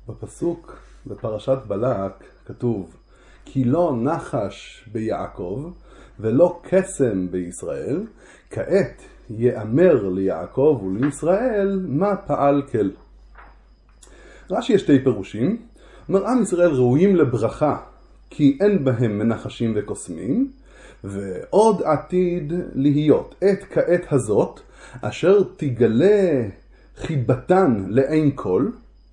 בפסוק בפרשת בלק כתוב כי לא נחש ביעקב ולא קסם בישראל, כעת יאמר ליעקב ולישראל מה פעל כל. רש"י יש שתי פירושים. אומר, עם ישראל ראויים לברכה כי אין בהם מנחשים וקוסמים, ועוד עתיד להיות את כעת הזאת אשר תגלה חיבתן לעין כל,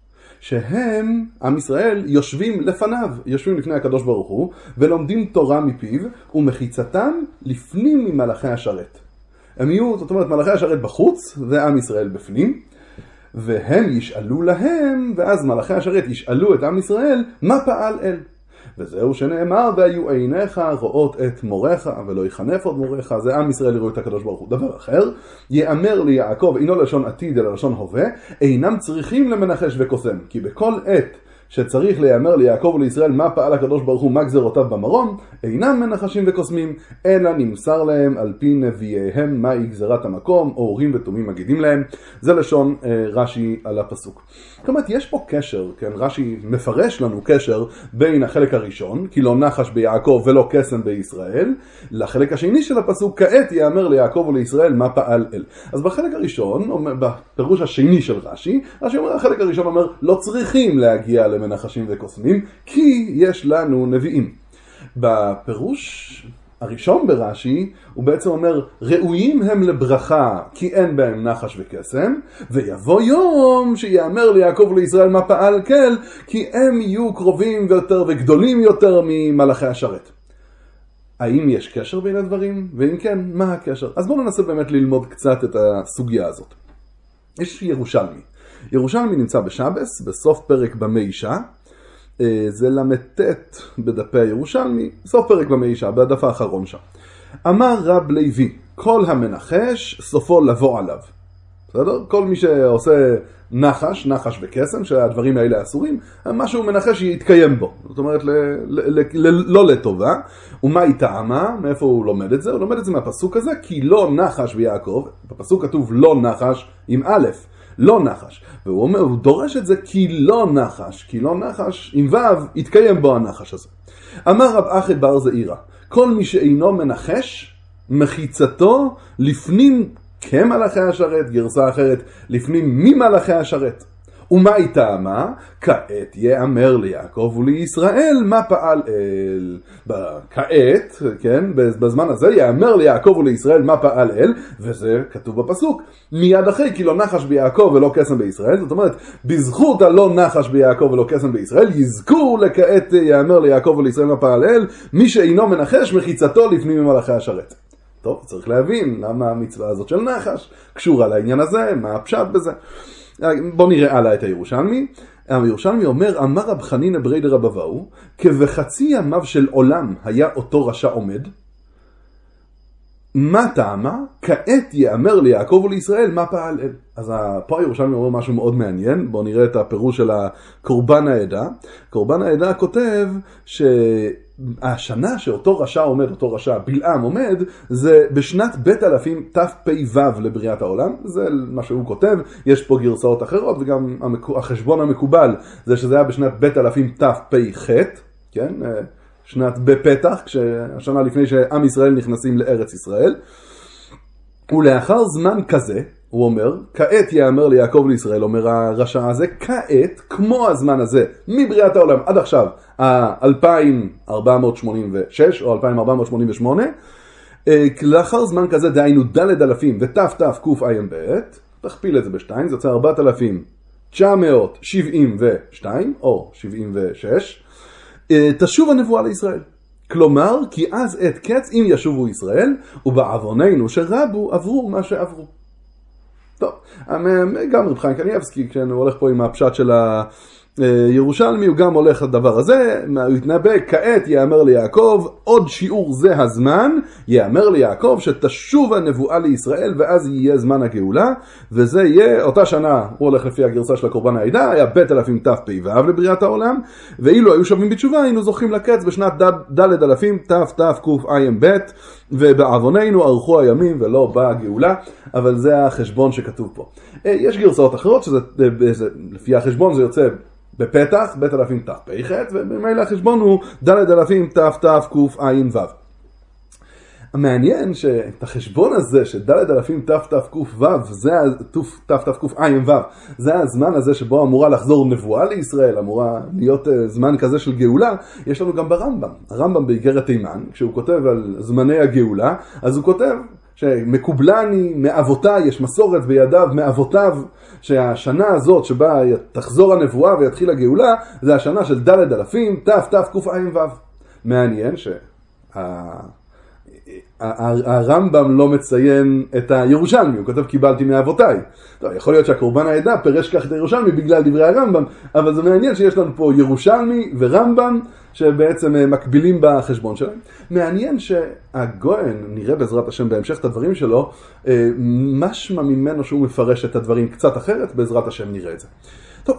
שהם, עם ישראל, יושבים לפניו, יושבים לפני הקדוש ברוך הוא, ולומדים תורה מפיו, ומחיצתם לפנים ממלאכי השרת. הם יהיו, זאת אומרת, מלאכי השרת בחוץ, ועם ישראל בפנים, והם ישאלו להם, ואז מלאכי השרת ישאלו את עם ישראל, מה פעל אל? וזהו שנאמר, והיו עיניך רואות את מורך, ולא יחנף עוד מורך, זה עם ישראל יראו את הקדוש ברוך הוא. דבר אחר, יאמר ליעקב, אינו לשון עתיד אלא לשון הווה, אינם צריכים למנחש וקוסם, כי בכל עת שצריך ליאמר ליעקב ולישראל מה פעל הקדוש ברוך הוא, מה גזרותיו במרום, אינם מנחשים וקוסמים, אלא נמסר להם על פי נביאיהם מהי גזרת המקום, אורים ותומים מגידים להם. זה לשון רש"י על הפסוק. כלומר, יש פה קשר, כן, רש"י מפרש לנו קשר בין החלק הראשון, כי לא נחש ביעקב ולא קסם בישראל, לחלק השני של הפסוק, כעת יאמר ליעקב ולישראל מה פעל אל. אז בחלק הראשון, בפירוש השני של רש"י, רש"י אומר, החלק הראשון אומר, לא צריכים להגיע למנחשים וקוסמים, כי יש לנו נביאים. בפירוש הראשון ברש"י, הוא בעצם אומר, ראויים הם לברכה, כי אין בהם נחש וקסם, ויבוא יום שיאמר ליעקב ולישראל מה פעל כל, כי הם יהיו קרובים יותר וגדולים יותר ממלאכי השרת. האם יש קשר בין הדברים? ואם כן, מה הקשר? אז בואו ננסה באמת ללמוד קצת את הסוגיה הזאת. יש ירושלמי. ירושלמי נמצא בשבס, בסוף פרק במי אישה, זה למתת בדפי הירושלמי, סוף פרק במי אישה, בדף האחרון שם. אמר רב לוי, כל המנחש סופו לבוא עליו. בסדר? כל מי שעושה נחש וקסם, שהדברים האלה אסורים, מה שהוא מנחש יתקיים בו. זאת אומרת, לא לטובה. ומה היא טעמה? מאיפה הוא לומד את זה? הוא לומד את זה מהפסוק הזה, כי לא נחש ביעקב, בפסוק כתוב לא נחש עם א', לא נחש. והוא אומר, הוא דורש את זה כי לא נחש עם ו' יתקיים בו הנחש הזה. אמר רב אחי בר זעירא, כל מי שאינו מנחש, מחיצתו לפנים כמלאכי השרת, גרסה אחרת, לפנים ממלאכי השרת. ומה היא טעמה? כעת יאמר ליעקב ולישראל מה פעל אל. כעת, כן, בזמן הזה יאמר ליעקב ולישראל מה פעל אל, וזה כתוב בפסוק. מיד אחרי, כי לא נחש ביעקב ולא קסם בישראל, זאת אומרת, בזכות הלא נחש ביעקב ולא קסם בישראל, יזכור לכעת יאמר ליעקב ולישראל מה פעל אל, מי שאינו מנחש מחיצתו לפנים ממלאכי השרת. טוב, צריך להבין למה המצווה הזאת של נחש קשורה לעניין הזה, מה הפשט בזה. בוא נראה הלאה את הירושלמי. הירושלמי אומר, אמר רב חנינא ברי דרב אבאו, כבחצי ימיו של עולם היה אותו רשע עומד. מה טעמה? כעת יאמר ליעקב ולישראל מה פעל אל. אז פה הירושלמי אומר משהו מאוד מעניין. בואו נראה את הפירוש של קורבן העדה. קורבן העדה כותב שהשנה שאותו רשע עומד, אותו רשע בלעם עומד, זה בשנת בית אלפים תפ"ו לבריאת העולם. זה מה שהוא כותב. יש פה גרסאות אחרות, וגם החשבון המקובל זה שזה היה בשנת בית אלפים תפ"ח, כן? שנת בפתח, השנה לפני שעם ישראל נכנסים לארץ ישראל. ולאחר זמן כזה, הוא אומר, כעת יאמר ליעקב לישראל, אומר הרשע הזה, כעת, כמו הזמן הזה, מבריאת העולם עד עכשיו, 2486 או 2488, לאחר זמן כזה, דהיינו ד' אלפים ותתקע"ב, תכפיל את זה בשתיים, זה יוצא 4972 או 76, תשוב הנבואה לישראל. כלומר, כי אז את קץ אם ישובו ישראל, ובעווננו שרבו עברו מה שעברו. טוב, גם רב חיים קניאבסקי, כשהוא הולך פה עם הפשט של הירושלמי, הוא גם הולך לדבר הזה, הוא יתנבא, כעת יאמר ליעקב, עוד שיעור זה הזמן, יאמר ליעקב שתשוב הנבואה לישראל, ואז יהיה זמן הגאולה, וזה יהיה אותה שנה, הוא הולך לפי הגרסה של הקורבן העדה, היה בית אלפים תפ"ו לבריאת העולם, ואילו היו שווים בתשובה, היינו זוכים לקץ בשנת ד' אלפים תתקע"ב, ובעווננו ארכו הימים ולא באה הגאולה, אבל זה החשבון שכתוב פה. יש גרסאות אחרות, לפי החשבון זה יוצא בפתח, בית אלפים תפ"ח, ובמילא החשבון הוא ד' אלפים תתקע"ו. המעניין שאת החשבון הזה של ד' אלפים תתקע"ו, זה תתקע"ו, זה הזמן הזה שבו אמורה לחזור נבואה לישראל, אמורה להיות זמן כזה של גאולה, יש לנו גם ברמב"ם. הרמב"ם באיגרת תימן, כשהוא כותב על זמני הגאולה, אז הוא כותב שמקובלני מאבותיי, יש מסורת בידיו מאבותיו, שהשנה הזאת שבה תחזור הנבואה ויתחיל הגאולה, זה השנה של ד' אלפים תתקע"ו. מעניין הרמב"ם לא מציין את הירושלמי, הוא כותב קיבלתי מאבותיי. טוב, יכול להיות שהקורבן העדה פירש כך את הירושלמי בגלל דברי הרמב"ם, אבל זה מעניין שיש לנו פה ירושלמי ורמב"ם שבעצם מקבילים בחשבון שלהם. מעניין שהגויין, נראה בעזרת השם בהמשך את הדברים שלו, משמע ממנו שהוא מפרש את הדברים קצת אחרת, בעזרת השם נראה את זה. טוב,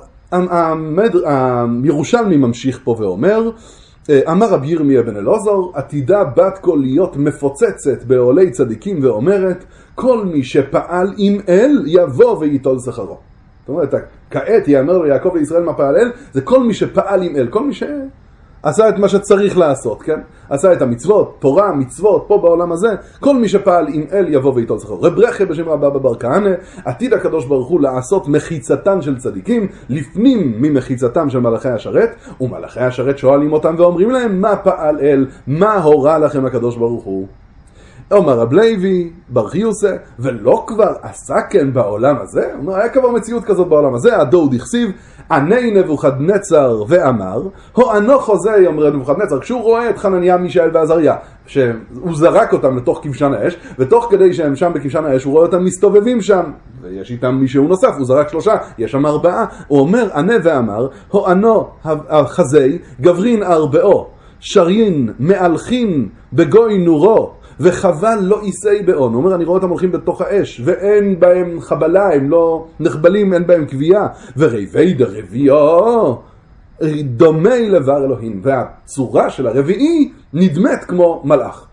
הירושלמי ממשיך פה ואומר, אמר רבי ירמיה בן אלעזר, עתידה בת קול להיות מפוצצת בעולי צדיקים, ואומרת, כל מי שפעל עם אל יבוא וייטול שכרו. זאת אומרת, כעת יאמר ליעקב וישראל מה פעל אל, זה כל מי שפעל עם אל, כל מי שעשה את מה שצריך לעשות, כן? עשה את המצוות, תורה, מצוות, פה בעולם הזה, כל מי שפעל עם אל יבוא וייטול שכרו. רב רחל בשם רבא בר כהנא, עתיד הקדוש ברוך הוא לעשות מחיצתן של צדיקים, לפנים ממחיצתם של מלאכי השרת, ומלאכי השרת שואלים אותם ואומרים להם, מה פעל אל, מה הורה לכם הקדוש ברוך הוא? אומר רב לוי, בר חיוסא, ולא כבר עשה כן בעולם הזה? אומר, היה כבר מציאות כזאת בעולם הזה, הדור דכסיב, עני נבוכדנצר ואמר, הוענו חוזה, אומר נבוכדנצר, כשהוא רואה את חנניה, מישאל ועזריה, שהוא זרק אותם לתוך כבשן האש, ותוך כדי שהם שם בכבשן האש, הוא רואה אותם מסתובבים שם, ויש איתם מישהו נוסף, הוא זרק 3, יש שם 4, הוא אומר, עני ואמר, הוענו החזי, גברין 4, שרין, מאלכין, בגוי נורו, וחבל לא ייסי באון. הוא אומר, אני רואה אותם הולכים בתוך האש, ואין בהם חבלה, הם לא נחבלים, אין בהם קביעה. ורבי דרביו דומה לדבר אלוהים, והצורה של הרביעי נדמת כמו מלאך.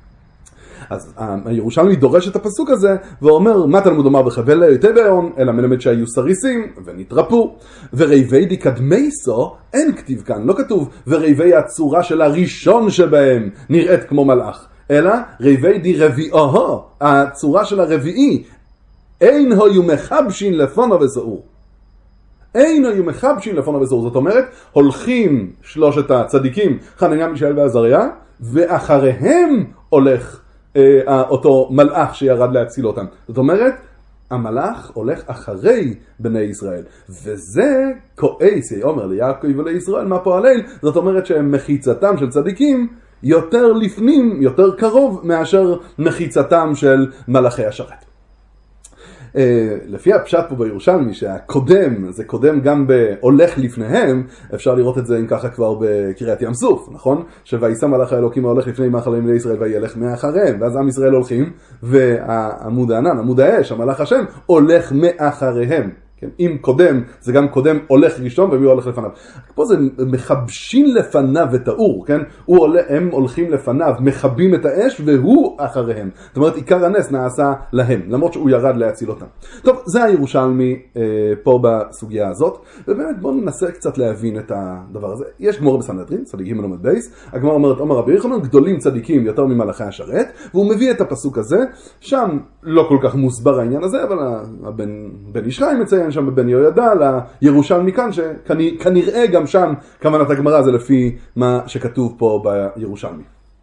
אז הירושלמי דורש את הפסוק הזה ואומר, מה תלמוד אומר בחבל לא ייתי באון, אלא מלמד שהיו סריסים ונתרפו. ורבי די קדמייסו אין כתיב כאן, לא כתוב ורבי הצורה של הראשון שבהם נראית כמו מלאך, אלא רבי די רביעו, הצורה של הרביעי, אין היו מחבשין לפונו וזעור. אין היו מחבשין לפונו וזעור. זאת אומרת, הולכים 3 הצדיקים, חנניה, מישאל ועזריה, ואחריהם הולך אותו מלאך שירד להציל אותם. זאת אומרת, המלאך הולך אחרי בני ישראל. וזה כועסי, אומר ליעקב ולישראל מה פועל. זאת אומרת שהם מחיצתם של צדיקים יותר לפנים, יותר קרוב מאשר מחיצתם של מלאכי השרת. לפי הפשט פה בירושלמי שהקודם זה קודם גם בהולך לפניהם, אפשר לראות את זה אם ככה כבר בקריאת ים סוף, נכון? שוישא מלאך האלוקים ההולך לפני מאחרים לישראל וילך מאחריהם, ואז עם ישראל הולכים והעמוד הענן, עמוד האש, המלאך השם הולך מאחריהם. כן? אם קודם, זה גם קודם הולך ראשון ומי הולך לפניו. פה זה מחבשים לפניו את האור, כן? הם הולכים לפניו, מחבים את האש והוא אחריהם. זאת אומרת, עיקר הנס נעשה להם, למרות שהוא ירד להציל אותם. טוב, זה הירושלמי פה בסוגיה הזאת, ובאמת בואו ננסה קצת להבין את הדבר הזה. יש גמור בסנהדרין, צדיק ג' עמוד בייס, הגמור אומרת, אומר רבי יוחנן, גדולים צדיקים יותר ממלאכי השרת, והוא מביא את הפסוק הזה, שם לא כל כך מוסבר העניין הזה, אבל בן איש חי מציין שם בבן יהוידע, לירושלמי כאן, שכנראה גם שם כוונת הגמרא זה לפי מה שכתוב פה בירושלמי.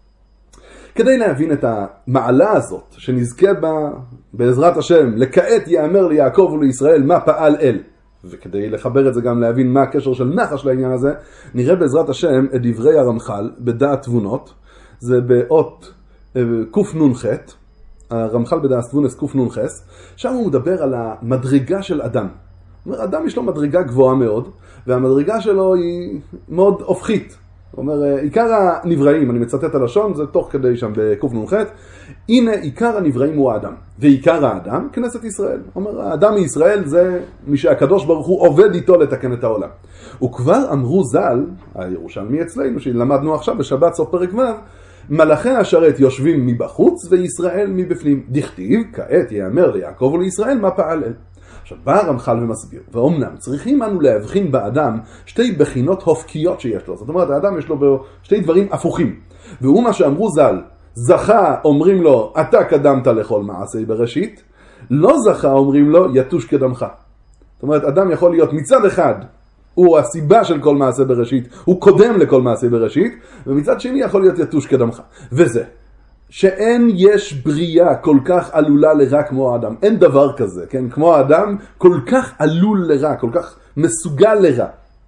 כדי להבין את המעלה הזאת, שנזכה בה בעזרת השם, לכעת יאמר ליעקב ולישראל מה פעל אל, וכדי לחבר את זה גם להבין מה הקשר של נחש לעניין הזה, נראה בעזרת השם את דברי הרמח"ל בדעת תבונות, זה באות קנ"ח, הרמח"ל בדעת תבונס קנ"ח, שם הוא מדבר על המדרגה של אדם. הוא אומר, אדם יש לו מדרגה גבוהה מאוד, והמדרגה שלו היא מאוד הופכית. הוא אומר, עיקר הנבראים, אני מצטט הלשון, זה תוך כדי שם בקנ"ח, הנה עיקר הנבראים הוא האדם, ועיקר האדם כנסת ישראל. הוא אומר, האדם מישראל זה מי שהקדוש ברוך הוא עובד איתו לתקן את העולם. וכבר אמרו ז"ל, הירושלמי אצלנו, שלמדנו עכשיו בשבת סוף פרק ו', מלאכי השרת יושבים מבחוץ וישראל מבפנים. דכתיב, כעת יאמר ליעקב ולישראל מה פעל אל. עכשיו בא הרמח"ל ומסביר, ואומנם צריכים אנו להבחין באדם שתי בחינות הופקיות שיש לו. זאת אומרת, האדם יש לו שתי דברים הפוכים. והוא מה שאמרו ז"ל, זכה אומרים לו, אתה קדמת לכל מעשי בראשית, לא זכה אומרים לו, יתוש קדמך. זאת אומרת, אדם יכול להיות מצד אחד, הוא הסיבה של כל מעשה בראשית, הוא קודם לכל מעשה בראשית, ומצד שני יכול להיות יתוש קדמך. וזה, שאין יש בריאה כל כך עלולה לרע כמו האדם. אין דבר כזה, כן? כמו האדם כל כך עלול לרע, כל כך מסוגל לרע.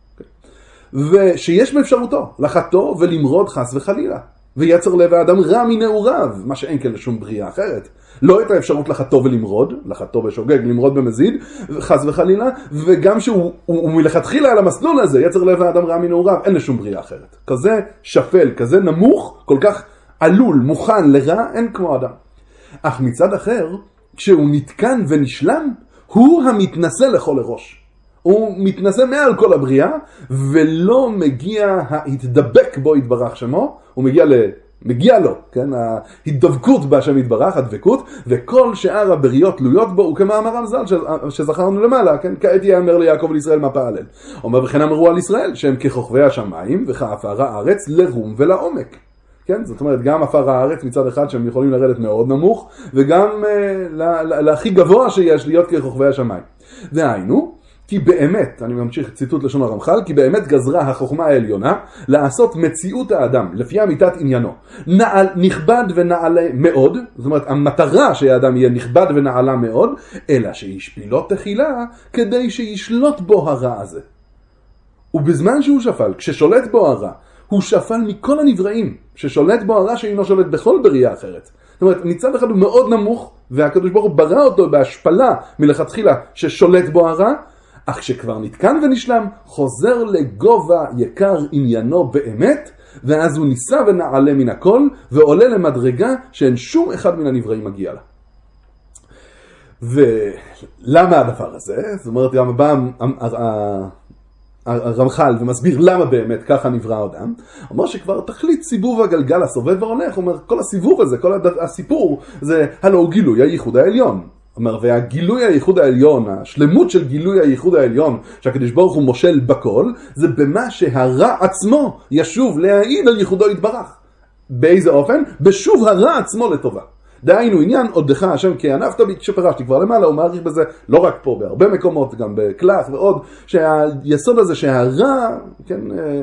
ושיש באפשרותו לחטוא ולמרוד חס וחלילה. ויצר לב האדם רע מנעוריו, מה שאין כן לשום בריאה אחרת. לא את האפשרות לחטוא ולמרוד, לחטוא בשוגג, למרוד במזיד, חס וחלילה, וגם שהוא מלכתחילה על המסלול הזה, יצר לב האדם רע מנעוריו, אין לשום בריאה אחרת. כזה שפל, כזה נמוך, כל כך עלול, מוכן לרע, אין כמו אדם. אך מצד אחר, כשהוא נתקן ונשלם, הוא המתנשא לכל הראש. הוא מתנשא מעל כל הבריאה, ולא מגיע ההתדבק בו יתברך שמו, הוא מגיע לו, כן? ההתדבקות בהשם יתברך, הדבקות, וכל שאר הבריות תלויות בו, הוא כמאמר המזל שזכרנו למעלה, כן? כעת יאמר ליעקב ולישראל מה פעל. אומר וכן אמרו על ישראל, שהם ככוכבי השמיים וכעפר הארץ לרום ולעומק. כן? זאת אומרת, גם עפר הארץ מצד אחד שהם יכולים לרדת מאוד נמוך, וגם להכי גבוה שיש להיות ככוכבי השמיים. והיינו, כי באמת, אני ממשיך ציטוט לשון הרמח"ל, כי באמת גזרה החוכמה העליונה לעשות מציאות האדם, לפי אמיתת עניינו, נכבד ונעלה מאוד, זאת אומרת, המטרה שהאדם יהיה נכבד ונעלה מאוד, אלא שישפילו תחילה כדי שישלוט בו הרע הזה. ובזמן שהוא שפל, כששולט בו הרע, הוא שפל מכל הנבראים, ששולט בו הרע שאינו שולט בכל בריאה אחרת. זאת אומרת, מצד אחד הוא מאוד נמוך, והקדוש ברוך הוא ברא אותו בהשפלה מלכתחילה ששולט בו הרע, אך כשכבר נתקן ונשלם, חוזר לגובה יקר עניינו באמת, ואז הוא ניסה ונעלה מן הכל, ועולה למדרגה שאין שום אחד מן הנבראים מגיע לה. ולמה הדבר הזה? זאת אומרת, גם בא הרמח"ל ומסביר למה באמת ככה נברא האדם. אומר שכבר תכלית סיבוב הגלגל הסובב והולך, אומר כל הסיבוב הזה, כל הסיפור, זה הלא גילוי הייחוד העליון. אומר, והגילוי הייחוד העליון, השלמות של גילוי הייחוד העליון, שהקדוש ברוך הוא מושל בכל, זה במה שהרע עצמו ישוב להעיד על ייחודו יתברך. באיזה אופן? בשוב הרע עצמו לטובה. דהיינו עניין עודך השם כי ענפת בי, שפרשתי כבר למעלה, הוא מעריך בזה לא רק פה, בהרבה מקומות, גם בקלף ועוד, שהיסוד הזה שהרע, כן,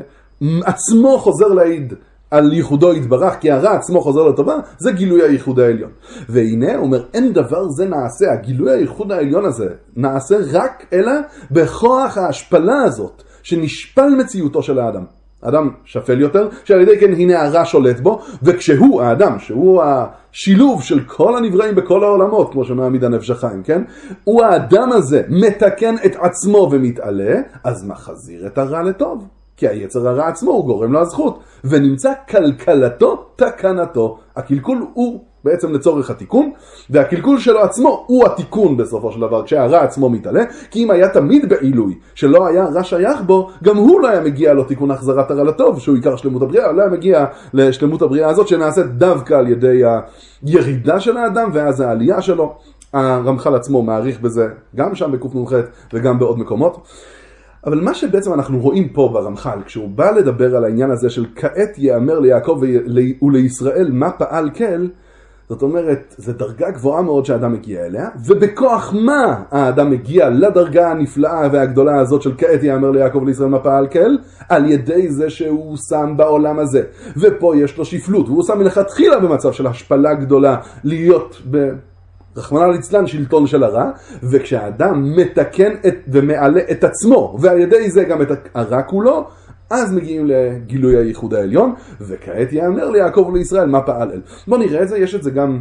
עצמו חוזר להעיד על ייחודו יתברך, כי הרע עצמו חוזר לטובה, זה גילוי הייחוד העליון. והנה, הוא אומר, אין דבר זה נעשה, הגילוי הייחוד העליון הזה נעשה רק אלא בכוח ההשפלה הזאת, שנשפל מציאותו של האדם. האדם שפל יותר, שעל ידי כן הנה הרע שולט בו, וכשהוא האדם, שהוא השילוב של כל הנבראים בכל העולמות, כמו שמעמיד הנפש החיים, כן? הוא האדם הזה מתקן את עצמו ומתעלה, אז מחזיר את הרע לטוב. כי היצר הרע עצמו הוא גורם לו הזכות, ונמצא כלכלתו, תקנתו. הקלקול הוא בעצם לצורך התיקון, והקלקול שלו עצמו הוא התיקון בסופו של דבר, כשהרע עצמו מתעלה, כי אם היה תמיד בעילוי שלא היה רע שייך בו, גם הוא לא היה מגיע לו תיקון החזרת הרע לטוב, שהוא עיקר שלמות הבריאה, לא היה מגיע לשלמות הבריאה הזאת, שנעשית דווקא על ידי הירידה של האדם, ואז העלייה שלו. הרמח"ל עצמו מעריך בזה, גם שם בקנ"ח וגם בעוד מקומות. אבל מה שבעצם אנחנו רואים פה ברמח"ל, כשהוא בא לדבר על העניין הזה של כעת יאמר ליעקב ולישראל מה פעל כל, זאת אומרת, זו דרגה גבוהה מאוד שהאדם מגיע אליה, ובכוח מה האדם מגיע לדרגה הנפלאה והגדולה הזאת של כעת יאמר ליעקב ולישראל מה פעל כל? על ידי זה שהוא שם בעולם הזה. ופה יש לו שפלות, והוא שם מלכתחילה במצב של השפלה גדולה להיות רחמנא ליצלן שלטון של הרע, וכשהאדם מתקן ומעלה את עצמו, ועל ידי זה גם את הרע כולו, אז מגיעים לגילוי הייחוד העליון, וכעת יאמר ליעקב ולישראל מה פעל אל. בוא נראה את זה, יש את זה גם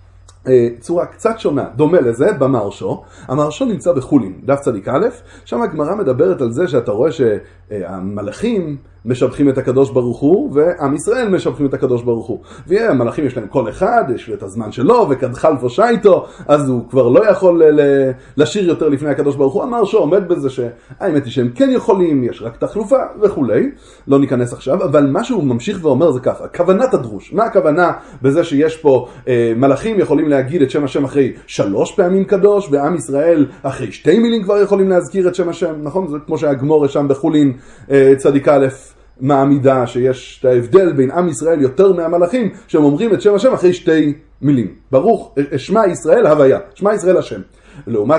צורה קצת שונה, דומה לזה, במהרש"א. המהרש"א נמצא בחולין, דף צדיק א', שם הגמרא מדברת על זה שאתה רואה שהמלאכים משבחים את הקדוש ברוך הוא, ועם ישראל משבחים את הקדוש ברוך הוא. והמלאכים יש להם כל אחד, יש את הזמן שלו, וכד חלפו שייטו, אז הוא כבר לא יכול לשיר יותר לפני הקדוש ברוך הוא. אמר שעומד בזה שהאמת היא שהם כן יכולים, יש רק תחלופה וכולי. לא ניכנס עכשיו, אבל מה שהוא ממשיך ואומר זה ככה, כוונת הדרוש. מה הכוונה בזה שיש פה מלאכים יכולים להגיד את שם השם אחרי 3 פעמים קדוש, ועם ישראל אחרי 2 מילים כבר יכולים להזכיר את שם השם, נכון? זה כמו שהגמור שם בחולין צדיק א' מעמידה שיש את ההבדל בין עם ישראל יותר מהמלאכים שהם אומרים את שם השם אחרי 2 מילים. ברוך שמע ישראל הוויה, שמע ישראל השם. לעומת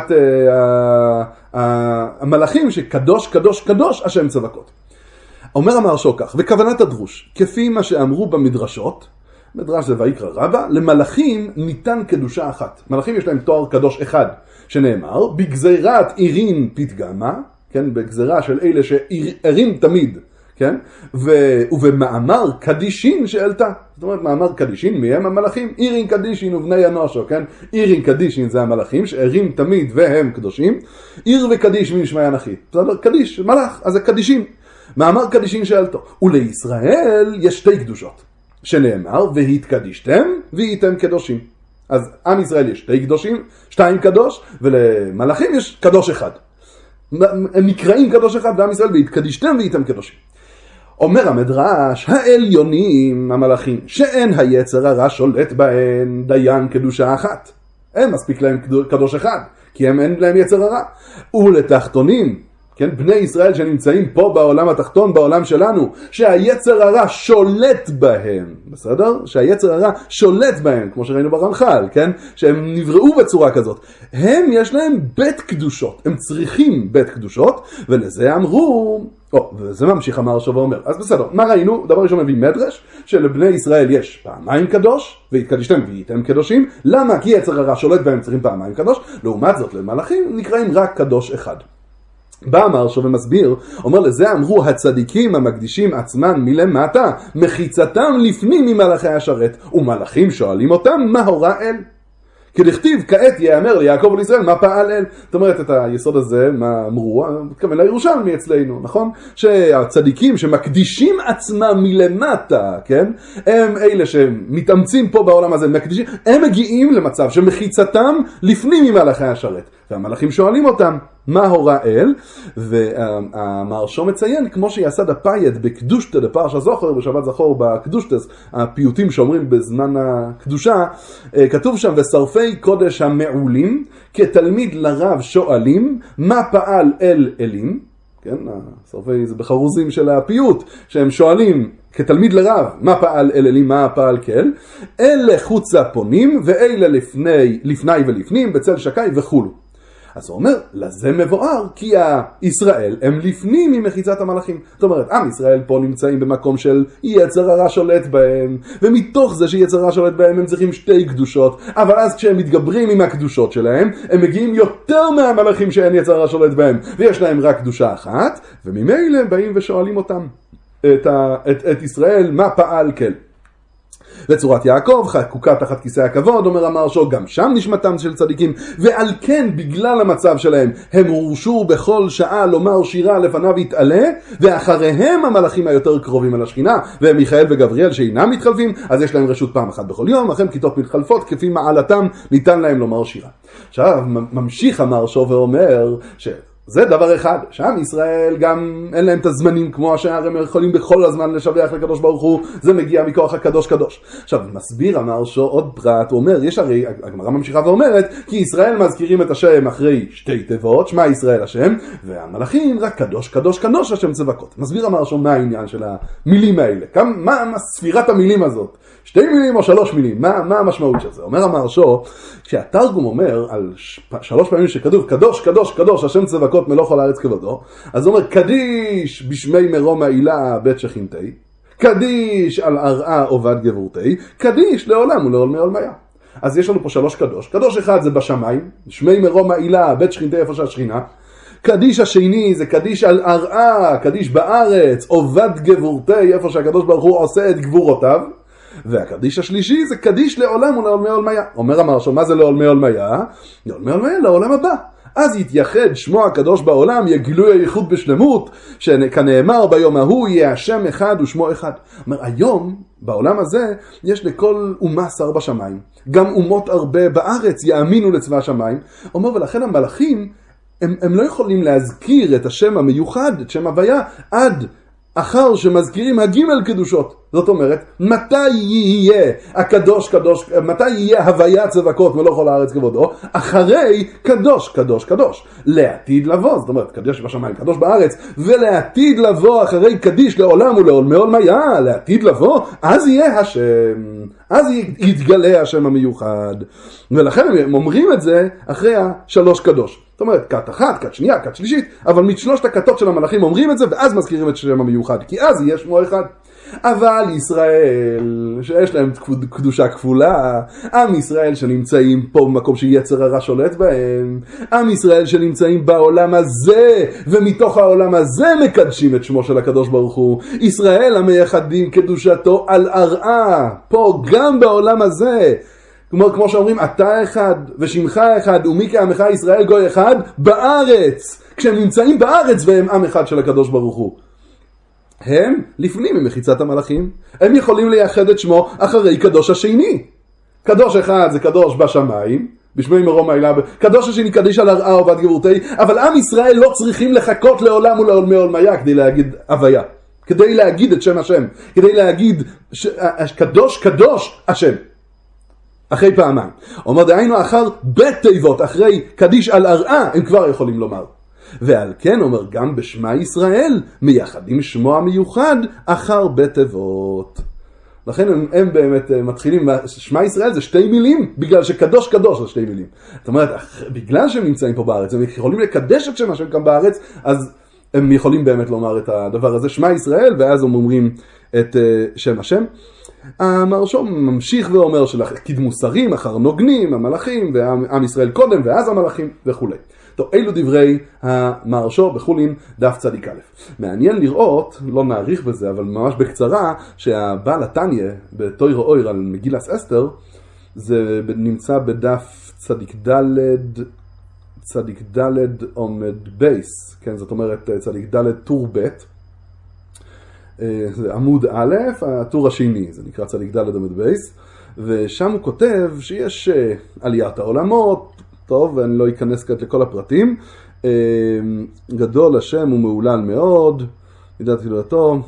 המלאכים שקדוש קדוש קדוש השם צבקות. אומר המהרש"א כך, וכוונת הדרוש, כפי מה שאמרו במדרשות, מדרש זה ויקרא רבה, למלאכים ניתן קדושה אחת. מלאכים יש להם תואר קדוש אחד, שנאמר, בגזירת עירין פתגמה, כן, בגזירה של אלה שעירים תמיד, כן, ובמאמר קדישין שאלתה. זאת אומרת, מאמר קדישין, מי הם המלאכים? עירין קדישין ובני אנושו, כן? עירין קדישין זה המלאכים, שעירים תמיד והם קדושים. עיר וקדיש מנשמע אנכי. בסדר? קדיש, מלאך, אז זה קדישין. מאמר קדישין שאלתו. ולישראל יש 2 קדושות, שנאמר, והתקדישתם והייתם קדושים. אז עם ישראל יש 2 קדושים, 2 קדוש, ולמלאכים יש קדוש אחד. הם נקראים קדוש אחד, ועם ישראל והתקדישתם והייתם קדושים. אומר המדרש, העליונים המלאכים, שאין היצר הרע שולט בהן דיין קדושה אחת. אין מספיק להם קדוש אחד, כי הם אין להם יצר הרע. ולתחתונים, כן, בני ישראל שנמצאים פה בעולם התחתון, בעולם שלנו, שהיצר הרע שולט בהם, בסדר? שהיצר הרע שולט בהם, כמו שראינו ברמח"ל, כן? שהם נבראו בצורה כזאת. הם יש להם בית קדושות, הם צריכים בית קדושות, ולזה אמרו, וזה ממשיך המהרש"א ואומר, אז בסדר, מה ראינו? דבר ראשון מביא מדרש, שלבני ישראל יש פעמיים קדוש, והתקדישתם והייתם קדושים. למה? כי יצר הרע שולט בהם, צריכים פעמיים קדוש. לעומת זאת, למלאכים נקראים רק קדוש אחד. בא המהרש"א ומסביר, אומר לזה אמרו הצדיקים המקדישים עצמן מלמטה, מחיצתם לפנים ממלאכי השרת, ומלאכים שואלים אותם מה הורה אל? כדכתיב כעת יאמר ליעקב ולישראל מה פעל אל. זאת אומרת, את היסוד הזה, מה אמרו, מתכוון לירושלמי אצלנו, נכון? שהצדיקים שמקדישים עצמם מלמטה, כן? הם אלה שמתאמצים פה בעולם הזה, מקדישים, הם מגיעים למצב שמחיצתם לפנים ממלאכי השרת. והמלאכים שואלים אותם, מה הורה אל? והמהרש"א מציין, כמו שיסד הפייד בקדושתא דפרשת זכור, בשבת זכור בקדושתס, הפיוטים שאומרים בזמן הקדושה, כתוב שם, ושרפי קודש המעולים, כתלמיד לרב שואלים, מה פעל אל אלים? כן, שרפי זה בחרוזים של הפיוט, שהם שואלים, כתלמיד לרב, מה פעל אל אלים, מה פעל כל? אלה חוצה פונים, ואלה לפני ולפנים, בצל שקי וכולו. אז הוא אומר, לזה מבואר, כי ישראל הם לפנים ממחיצת המלאכים. זאת אומרת, עם ישראל פה נמצאים במקום של יצר הרע שולט בהם, ומתוך זה שיצר הרע שולט בהם הם צריכים 2 קדושות, אבל אז כשהם מתגברים עם הקדושות שלהם, הם מגיעים יותר מהמלאכים שאין יצר הרע שולט בהם, ויש להם רק קדושה אחת, וממילא באים ושואלים אותם, את ישראל, מה פעל כל? לצורת יעקב, חקוקה תחת כיסא הכבוד, אומר המהרש"א, גם שם נשמתם של צדיקים, ועל כן בגלל המצב שלהם הם הורשו בכל שעה לומר שירה לפניו יתעלה, ואחריהם המלאכים היותר קרובים על השכינה, והם מיכאל וגבריאל שאינם מתחלפים, אז יש להם רשות פעם אחת בכל יום, אכן כיתות מתחלפות, כפי מעלתם ניתן להם לומר שירה. עכשיו ממשיך המהרש"א ואומר זה דבר אחד, שעם ישראל גם אין להם את הזמנים כמו השאר, הם יכולים בכל הזמן לשבח לקדוש ברוך הוא, זה מגיע מכוח הקדוש קדוש. עכשיו, מסביר המהרש"א עוד פרט, הוא אומר, יש הרי, הגמרא ממשיכה ואומרת, כי ישראל מזכירים את השם אחרי 2 תיבות, שמע ישראל השם, והמלאכים רק קדוש קדוש קדוש השם צבקות. מסביר המהרש"א מה העניין של המילים האלה, מה ספירת המילים הזאת? 2 מילים או 3 מילים, מה המשמעות של זה? אומר המהרש"א, כשהתרגום אומר על 3 פעמים שכתוב קדוש קדוש קדוש השם צבקות מלוך על הארץ כבודו, אז הוא אומר קדיש בשמי מרום העילה בית שכינתי, קדיש על ארעה עובד גבורתי, קדיש לעולם ולעולמי עולמיה. אז יש לנו פה 3 קדוש, קדוש אחד זה בשמיים, שמי מרום העילה בית שכינתי איפה שהשכינה, קדיש השני זה קדיש על ארעה, קדיש בארץ, עובד גבורתי איפה שהקדוש ברוך הוא עושה את גבורותיו, והקדיש השלישי זה קדיש לעולם ולעולמי עולמיה. אומר המהרש"א, מה זה לעולמי עולמיה? לעולמי עולמיה, לעולם הבא. אז יתייחד שמו הקדוש בעולם, יהיה גילוי הייחוד בשלמות, שכנאמר ביום ההוא יהיה השם אחד ושמו אחד. אומר, היום בעולם הזה יש לכל אומה שר בשמיים, גם אומות הרבה בארץ יאמינו לצבא השמיים. אומר, ולכן המלאכים הם לא יכולים להזכיר את השם המיוחד, את שם הוויה, עד אחר שמזכירים הגימל קדושות. זאת אומרת, מתי יהיה הקדוש קדוש, מתי יהיה הוויה צבקות מלוא כל הארץ כבודו? אחרי קדוש קדוש קדוש. לעתיד לבוא, זאת אומרת, קדוש בשמיים, קדוש בארץ, ולעתיד לבוא אחרי קדיש לעולם ולעולמי עולמיה, לעתיד לבוא, אז יהיה השם, אז יתגלה השם המיוחד. ולכן הם אומרים את זה אחרי השלוש קדוש. זאת אומרת, כת אחת, כת שנייה, כת שלישית, אבל משלושת הכתות של המלאכים אומרים את זה, ואז מזכירים את השם המיוחד, כי אז יהיה שמו אחד. אבל ישראל, שיש להם קדושה כפולה, עם ישראל שנמצאים פה במקום שיצר הרע שולט בהם, עם ישראל שנמצאים בעולם הזה, ומתוך העולם הזה מקדשים את שמו של הקדוש ברוך הוא, ישראל המייחדים קדושתו על ארעה, פה גם בעולם הזה, כמו שאומרים, אתה אחד ושמך אחד ומי כעמך ישראל גוי אחד בארץ, כשהם נמצאים בארץ והם עם אחד של הקדוש ברוך הוא. הם לפנים ממחיצת המלאכים, הם יכולים לייחד את שמו אחרי קדוש השני. קדוש אחד זה קדוש בשמיים, בשמי מרום העילה, קדוש השני קדיש על ארעה ובת גבורתי, אבל עם ישראל לא צריכים לחכות לעולם ולעולמי עולמיה כדי להגיד הוויה, כדי להגיד את שם השם, כדי להגיד קדוש קדוש השם. אחרי פעמיים. אומר דהיינו אחר בית תיבות, אחרי קדיש על ארעה, הם כבר יכולים לומר. ועל כן אומר גם בשמה ישראל, מייחדים שמו המיוחד אחר בית תיבות. לכן הם באמת מתחילים, שמה ישראל זה שתי מילים, בגלל שקדוש קדוש זה שתי מילים. זאת אומרת, בגלל שהם נמצאים פה בארץ, הם יכולים לקדש את שם השם כאן בארץ, אז הם יכולים באמת לומר את הדבר הזה, שמה ישראל, ואז הם אומרים את שם השם. המהרש"א ממשיך ואומר שקידמו שרים אחר נוגנים, המלאכים, ועם ישראל קודם, ואז המלאכים וכו'. טוב, אלו דברי המהרש"א בחולין דף צדיק א'. מעניין לראות, לא נאריך בזה, אבל ממש בקצרה, שהבעל התניא בתוירו אויר על מגילת אסתר, זה נמצא בדף צדיק ד' עומד בייס, כן, זאת אומרת צדיק ד' טור ב', זה עמוד א', הטור השני, זה נקרא צדיק ד' עמוד בייס, ושם הוא כותב שיש עליית העולמות, טוב, ואני לא אכנס כעת לכל הפרטים, גדול השם הוא מעולל מאוד, ידעתי גדולתו,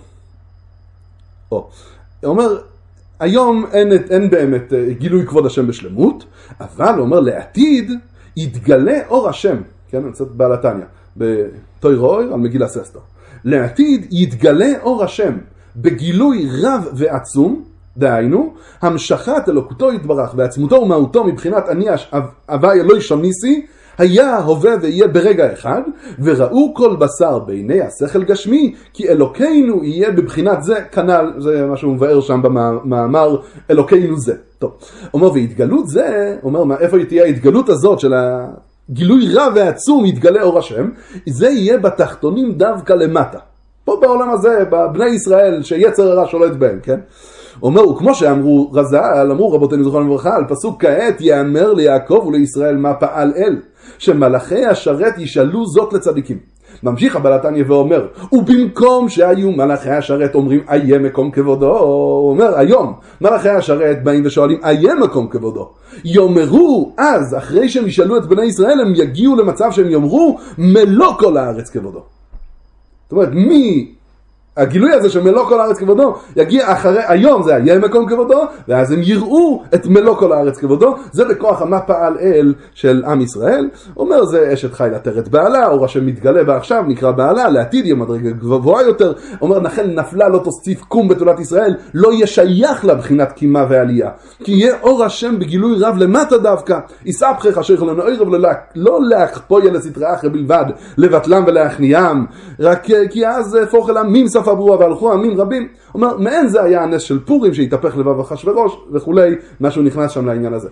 הוא אומר, היום אין באמת גילוי כבוד השם בשלמות, אבל הוא אומר לעתיד יתגלה אור השם, כן, אני קצת בעל התניא, בתוירו אויר על מגילת אסתר. לעתיד יתגלה אור השם בגילוי רב ועצום, דהיינו, המשכת אלוקותו יתברך ועצמותו ומהותו מבחינת אני הווי אלוהי שמיסי, היה, הווה ויהיה ברגע אחד, וראו כל בשר בעיני השכל גשמי, כי אלוקינו יהיה בבחינת זה, כנ"ל, זה מה שהוא מבאר שם במאמר, אלוקינו זה. טוב, אומר, והתגלות זה, אומר, איפה תהיה ההתגלות הזאת של הגילוי רב ועצום, יתגלה אור השם, זה יהיה בתחתונים דווקא למטה. פה בעולם הזה, בבני ישראל, שיצר הרע שולט בהם, כן? אומר, וכמו שאמרו רז"ל, אמרו רבותינו זכרם לברכה, על פסוק כעת יאמר ליעקב ולישראל מה פעל אל, שמלאכי השרת ישאלו זאת לצדיקים. ממשיך הבעל התניא ואומר, ובמקום שהיו מלאכי השרת אומרים איה מקום כבודו, הוא אומר היום מלאכי השרת באים ושואלים איה מקום כבודו, יאמרו אז אחרי שהם ישאלו את בני ישראל הם יגיעו למצב שהם יאמרו מלוא כל הארץ כבודו. זאת אומרת, הגילוי הזה של מלוא כל הארץ כבודו יגיע אחרי, היום זה היה מקום כבודו, ואז הם יראו את מלוא כל הארץ כבודו. זה בכוח מה פעל אל של עם ישראל. אומר, זה אשת חיל עטרת בעלה, אור השם מתגלה בה עכשיו, נקרא בעלה, לעתיד יהיה מדרגה גבוהה יותר. אומר, נחל נפלה לא תוסיף קום בתולת ישראל, לא יהיה שייך לה בחינת קימה ועלייה, כי יהיה אור השם בגילוי רב למטה דווקא. יספחך אשר יכולנו ערב לא להכפויה לסתרי אחרי בלבד, לבטלם ולהכניעם, רק כי אז פוך אל עמים שפה ברורה והלכו עמים רבים. אומר, מעין זה היה הנס של פורים שהתהפך לבב אחשוורוש וכולי, משהו נכנס שם לעניין הזה.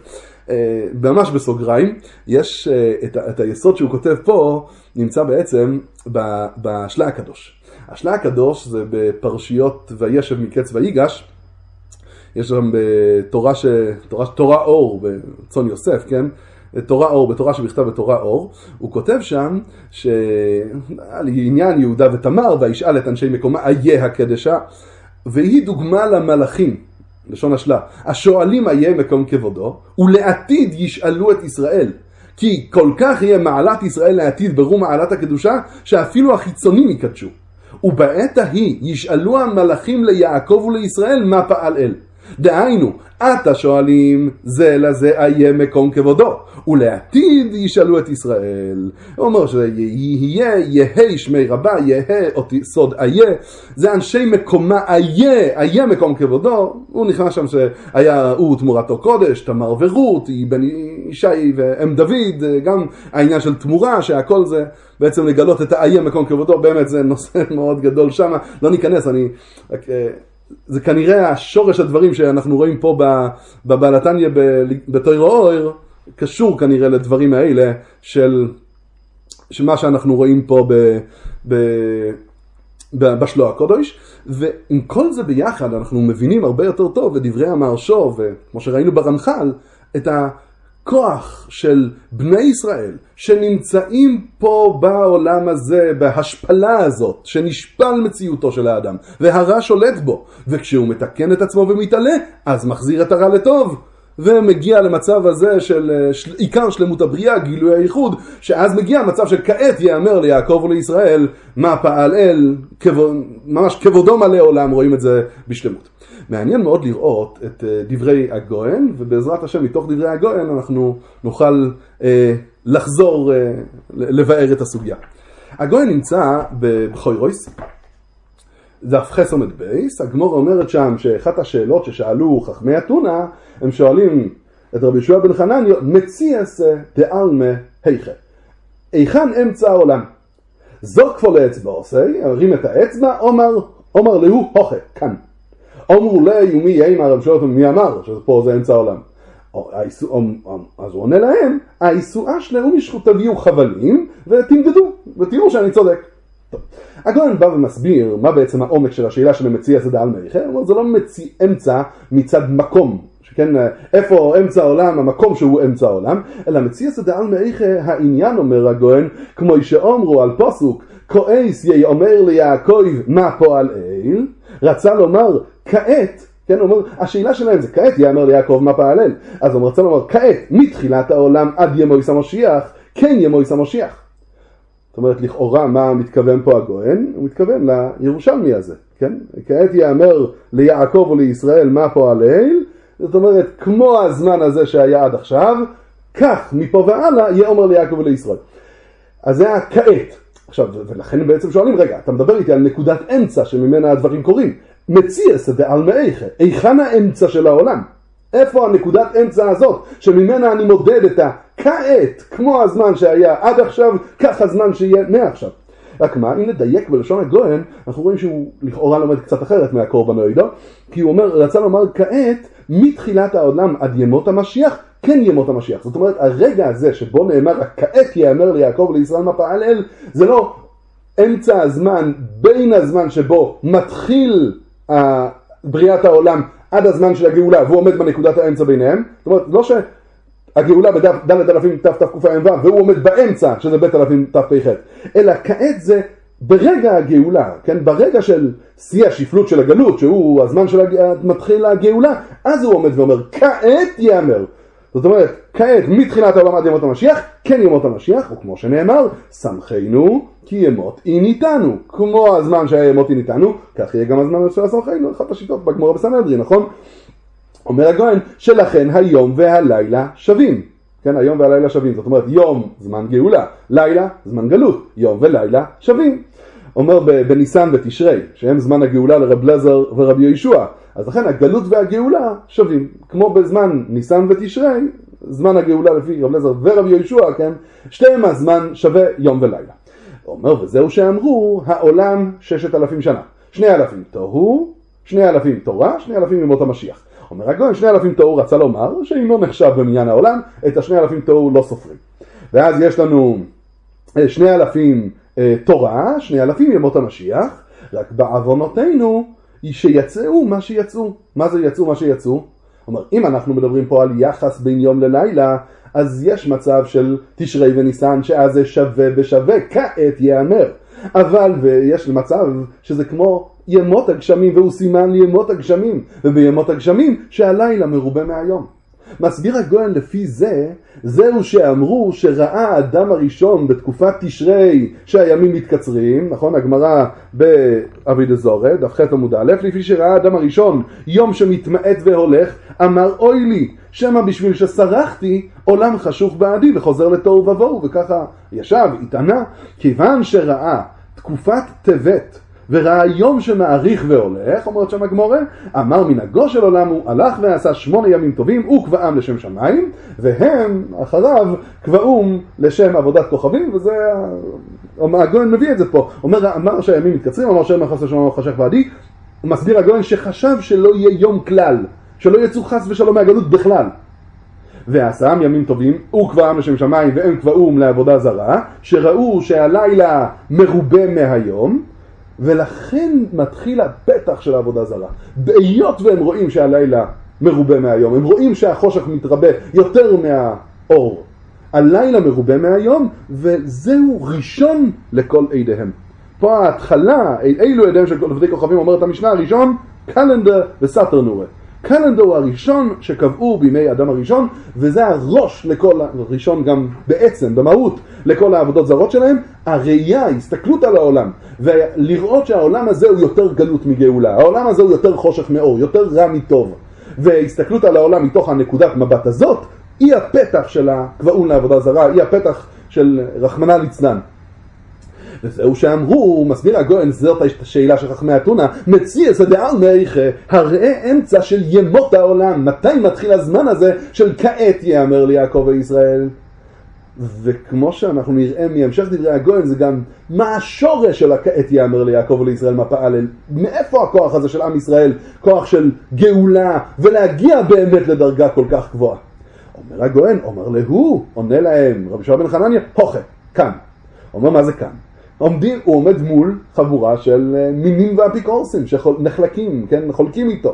ממש בסוגריים, יש את היסוד שהוא כותב פה, נמצא בעצם בשלה הקדוש. השלה הקדוש זה בפרשיות וישב מקץ ויגש, יש שם בתורה תורה אור בצאן יוסף, כן? תורה אור, בתורה שבכתב בתורה אור, הוא כותב שם שעניין יהודה ותמר, וישאל את אנשי מקומה, איה הקדשה, והיא דוגמה למלאכים, לשון השלה, השואלים איה מקום כבודו, ולעתיד ישאלו את ישראל, כי כל כך יהיה מעלת ישראל לעתיד ברום מעלת הקדושה, שאפילו החיצונים יקדשו. ובעת ההיא ישאלו המלאכים ליעקב ולישראל מה פעל אל. דהיינו, אתה שואלים זה לזה איה מקום כבודו, ולעתיד ישאלו את ישראל. הוא אומר יהי שמי רבה, יהי אותי סוד איה, זה אנשי מקומה איה מקום כבודו. הוא נכנס שם שהיה הוא תמורתו קודש, תמר ורות, בן ישי ואם דוד, גם העניין של תמורה, שהכל זה בעצם לגלות את האיה מקום כבודו, באמת זה נושא מאוד גדול שם, לא ניכנס, זה כנראה השורש הדברים שאנחנו רואים פה בבעל התניא בתורה אור, קשור כנראה לדברים האלה של מה שאנחנו רואים פה בשלוח הקודש, ועם כל זה ביחד אנחנו מבינים הרבה יותר טוב בדברי המהרש"א, וכמו שראינו ברמח"ל, את הכוח של בני ישראל שנמצאים פה בעולם הזה, בהשפלה הזאת, שנשפל מציאותו של האדם, והרע שולט בו, וכשהוא מתקן את עצמו ומתעלה, אז מחזיר את הרע לטוב, ומגיע למצב הזה של עיקר שלמות הבריאה, גילוי הייחוד, שאז מגיע המצב של כעת יאמר ליעקב ולישראל מה פעל אל, ממש כבודו מלא עולם, רואים את זה בשלמות. מעניין מאוד לראות את דברי הגויין, ובעזרת השם מתוך דברי הגויין אנחנו נוכל לחזור לבאר את הסוגיה. הגויין נמצא בחוירויס, דף חס עמוד בייס. הגמרא אומרת שם שאחת השאלות ששאלו חכמי אתונה, הם שואלים את רבי יהושע בן חנניה, מציאס דעלמא היכא, היכן אמצע העולם? זור כפו לאצבע עושה, הרים את האצבע, אומר לו הוכה, כאן. אמרו לי, ומי יאמר, הם שואלים מי אמר, שפה זה אמצע העולם. אז הוא עונה להם, הישועה שלהם משכו תביאו חבלים ותמדדו, ותראו שאני צודק. הגויין בא ומסביר מה בעצם העומק של השאלה של מציאס דעלמא היכא. הוא אומר, זה לא אמצע מצד מקום, שכן, איפה אמצע העולם, המקום שהוא אמצע העולם, אלא מציאס דעלמא היכא, העניין אומר הגויין, כמו שאומרו על פסוק, כועס יאמר ליעקב מה פועל אל, רצה לומר כעת, כן, אומר, השאלה שלהם זה כעת יאמר ליעקב מה פעל אל, אז הוא רצה לומר כעת מתחילת העולם עד ימויס המשיח, כן ימויס המשיח. זאת אומרת, לכאורה מה מתכוון פה הגויין? הוא מתכוון לירושלמי הזה, כן? כעת יאמר ליעקב ולישראל מה פועל אל, זאת אומרת, כמו הזמן הזה שהיה עד עכשיו, כך מפה והלאה יאמר ליעקב ולישראל. אז זה היה כעת. עכשיו, ולכן בעצם שואלים, רגע, אתה מדבר איתי על נקודת אמצע שממנה הדברים קורים. מציאס דעלמא היכא, היכן האמצע של העולם? איפה הנקודת אמצע הזאת שממנה אני מודד את הכעת, כמו הזמן שהיה עד עכשיו, כך הזמן שיהיה מעכשיו. רק מה, אם נדייק בלשון הגויין, אנחנו רואים שהוא לכאורה לומד קצת אחרת מהקורבנוידו, כי הוא אומר, רצה לומר כעת מתחילת העולם עד ימות המשיח, כן ימות המשיח. זאת אומרת, הרגע הזה שבו נאמר, כעת יאמר ליעקב ולישראל מה פעל אל, זה לא אמצע הזמן, בין הזמן שבו מתחיל בריאת העולם עד הזמן של הגאולה, והוא עומד בנקודת האמצע ביניהם. זאת אומרת, לא שהגאולה בד' אלפים תקע"ו, והוא עומד באמצע, שזה ב' אלפים תפ"ח, אלא כעת זה ברגע הגאולה, כן? ברגע של שיא השפלות של הגלות, שהוא הזמן של מתחיל הגאולה, אז הוא עומד ואומר, כעת יאמר. זאת אומרת, כעת מתחילת העולם עד ימות המשיח, כן ימות המשיח, וכמו שנאמר, שמחנו כי ימות אין איתנו. כמו הזמן שהיה ימות אין איתנו, כך יהיה גם הזמן של שמחנו, אחת השיטות בגמרא בסנהדרין, נכון? אומר הגויין, שלכן היום והלילה שווים. כן, היום והלילה שווים. זאת אומרת, יום זמן גאולה, לילה זמן גלות, יום ולילה שווים. אומר בניסן ותשרי, שהם זמן הגאולה לרב לזר ורבי יהושע, אז לכן הגלות והגאולה שווים. כמו בזמן ניסן ותשרי, זמן הגאולה לפי רב לזר ורבי יהושע, כן, שתיהם הזמן שווה יום ולילה. אומר, וזהו שאמרו, העולם 6,000 שנה. 2,000 תוהו, 2,000 תורה, 2,000 ימות המשיח. אומר הגויין, 2,000 תוהו רצה לומר, שאינו נחשב במניין העולם, את 2,000 תוהו לא סופרים. ואז יש לנו 2,000 תורה, 2,000 ימות המשיח, רק בעוונותינו שיצאו מה שיצאו. מה זה יצאו מה שיצאו? אומר, אם אנחנו מדברים פה על יחס בין יום ללילה, אז יש מצב של תשרי וניסן שאז זה שווה בשווה, כעת יאמר. אבל ויש מצב שזה כמו ימות הגשמים, והוא סימן לימות הגשמים, ובימות הגשמים שהלילה מרובה מהיום. מסביר הגויין לפי זה, זהו שאמרו שראה האדם הראשון בתקופת תשרי שהימים מתקצרים, נכון? הגמרא באביד זורד, דף ח' עמוד א', לפי שראה האדם הראשון יום שמתמעט והולך, אמר אוי לי, שמה בשביל שסרחתי עולם חשוך בעדי וחוזר לתוהו ובוהו, וככה ישב, התענה, כיוון שראה תקופת טבת וראה יום שמאריך והולך, אומרת שם הגמרא, אמר מנהגו של עולם הוא הלך ועשה 8 ימים טובים, הוא קבעם לשם שמיים, והם אחריו קבעום לשם עבודת כוכבים, וזה הגויין מביא את זה פה, אמר שהימים מתקצרים, אמר שהם חס ושלום חשך בעדי, מסביר הגויין שחשב שלא יהיה יום כלל, שלא יצאו חס ושלום מהגלות בכלל, ועשם ימים טובים, הוא קבעם לשם שמיים והם קבעום לעבודה זרה, שראו שהלילה מרובה מהיום, ולכן מתחיל הפתח של העבודה זרה. בהיות והם רואים שהלילה מרובה מהיום, הם רואים שהחושך מתרבה יותר מהאור. הלילה מרובה מהיום, וזהו ראשון לכל עדיהם. פה ההתחלה, אילו עדיהם של עבדי כוכבים, אומרת המשנה הראשון, קלנדר וסטרנורה. קלנדר הוא הראשון שקבעו בימי אדם הראשון, וזה הראש לכל, הראשון גם בעצם, במהות, לכל העבודות זרות שלהם, הראייה, הסתכלות על העולם, ולראות שהעולם הזה הוא יותר גלות מגאולה, העולם הזה הוא יותר חושך מאור, יותר רע מטוב, והסתכלות על העולם מתוך הנקודת מבט הזאת, היא הפתח של הקבעון לעבודה זרה, היא הפתח של רחמנא ליצלן. וזהו שאמרו, מסביר הגויין, זאת השאלה של חכמי אתונה, מציע זה דעל מריחה, הראה אמצע של ימות העולם, מתי מתחיל הזמן הזה של כעת יאמר ליעקב וישראל. וכמו שאנחנו נראה מהמשך דברי הגויין, זה גם מה השורש של הכעת יאמר ליעקב ולישראל, מה פעל, מאיפה הכוח הזה של עם ישראל, כוח של גאולה, ולהגיע באמת לדרגה כל כך גבוהה. אומר הגויין, אומר להוא, עונה להם, רבי שמעון בן חנניה, הוכה, כאן. אומר מה זה כאן? הוא עומד מול חבורה של מינים ואפיקורסים שנחלקים, כן, חולקים איתו.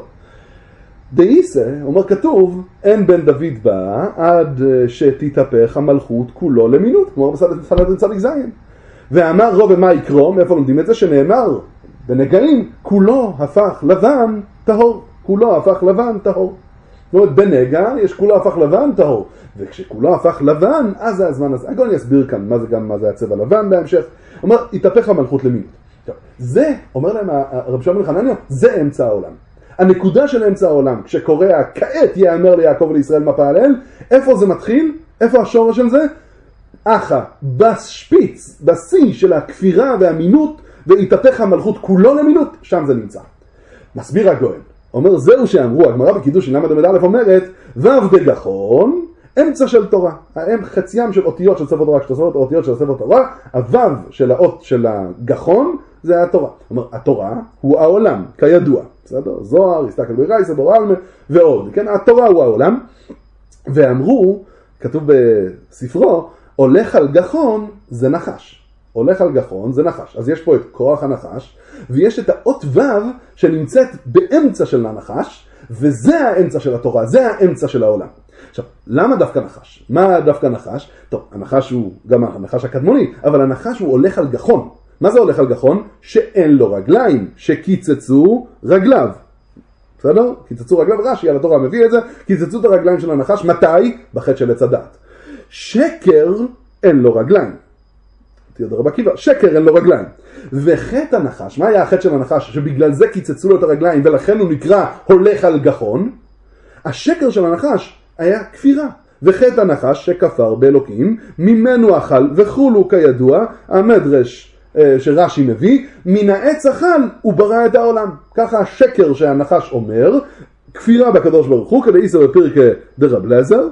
דאיסה, אומר כתוב, אין בן דוד בא עד שתתהפך המלכות כולו למינות, כמו בסנהדרין צדיק זין. ואמר רוב ומה יקרום, איפה לומדים את זה? שנאמר בנגעים, כולו הפך לבן טהור. כולו הפך לבן טהור. זאת אומרת, בנגע יש כולו הפך לבן טהור. וכשכולו הפך לבן, אז זה הזמן הזה. הגויין יסביר כאן מה זה הצבע לבן בהמשך. אומר, התהפך המלכות למינות. זה, אומר להם רבי שמעון בן חנניה, זה אמצע העולם. הנקודה של אמצע העולם, כשקורא כעת יאמר ליעקב ולישראל מה פעל, איפה זה מתחיל? איפה השורש של זה? אחא, בשפיץ, בשיא של הכפירה והמינות, והתהפך המלכות כולו למינות, שם זה נמצא. מסביר הגויין, אומר, זהו שאמרו, הגמרא בקידוש ל' עמוד א' אומרת, ו' דגחון, אמצע של תורה, הם חציים של אותיות של ספר תורה, כשתוספות אותיות של ספר תורה, הוו של האות של הגחון, זה התורה. אומר, התורה הוא העולם, כידוע, בסדר? זוהר, הסתכל ברייסה, בורלמה, ועוד, כן? התורה הוא העולם, ואמרו, כתוב בספרו, הולך על גחון זה נחש. הולך על גחון זה נחש. אז יש פה את כוח הנחש, ויש את האות ו' שנמצאת באמצע של הנחש, וזה האמצע של התורה, זה האמצע של העולם. עכשיו, למה דווקא נחש? מה דווקא נחש? טוב, הנחש הוא גם הנחש הקדמוני, אבל הנחש הוא הולך על גחון. מה זה הולך על גחון? שאין לו רגליים, שקיצצו רגליו. בסדר? קיצצו רגליו, רש"י על התורה מביא את זה, קיצצו את הרגליים של הנחש, מתי? בחטא של עץ הדעת. שקר אין לו רגליים. תיאודור רבי עקיבא, שקר אין לו רגליים. וחטא הנחש, מה היה החטא של הנחש? שבגלל זה קיצצו לו את הרגליים, ולכן הוא נקרא הולך על גחון. השקר של הנחש היה כפירה. וחטא הנחש שכפר באלוקים, ממנו אכל וכולו כידוע, המדרש שרש"י מביא, מן העץ אכל וברא את העולם. ככה השקר שהנחש אומר, כפירה בקדוש ברוך הוא, כדי איסר בפרקי דרב לזר,